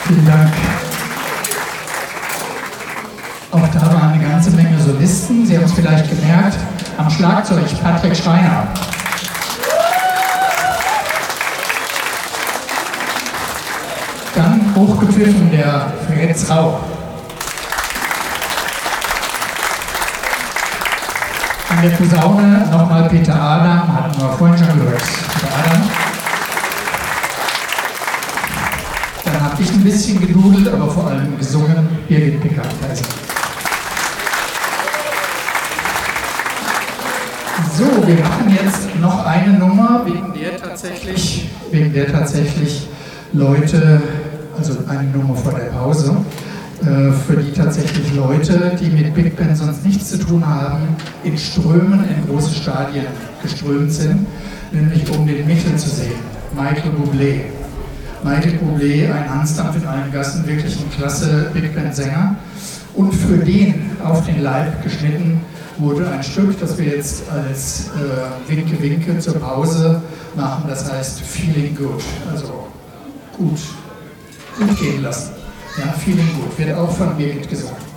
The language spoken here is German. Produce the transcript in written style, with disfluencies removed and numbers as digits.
Vielen Dank. Auch da waren eine ganze Menge Solisten. Sie haben es vielleicht gemerkt, am Schlagzeug Patrick Schreiner. Dann hochgepfiffen der Fritz Rauch. An der Posaune nochmal Peter Adam, hatten wir vorhin schon gehört. Peter Adam. Dann habe ich ein bisschen gedudelt, aber vor allem gesungen, Birgit Pickard-Kaiser. So, wir machen jetzt noch eine Nummer, wegen der tatsächlich Leute, also eine Nummer vor der Pause, für die tatsächlich Leute, die mit Big Band sonst nichts zu tun haben, in Strömen in große Stadien geströmt sind, nämlich um den Michel zu sehen, Michael Bublé. Michael Bublé, ein Hansdampf in allen Gassen, wirklich ein klasse Big Band-Sänger. Und für den auf den Leib geschnitten wurde ein Stück, das wir jetzt als Winke Winke zur Pause machen, das heißt Feeling Good, also gut gehen lassen. Ja, Feeling Good, wird auch von Birgit gesungen.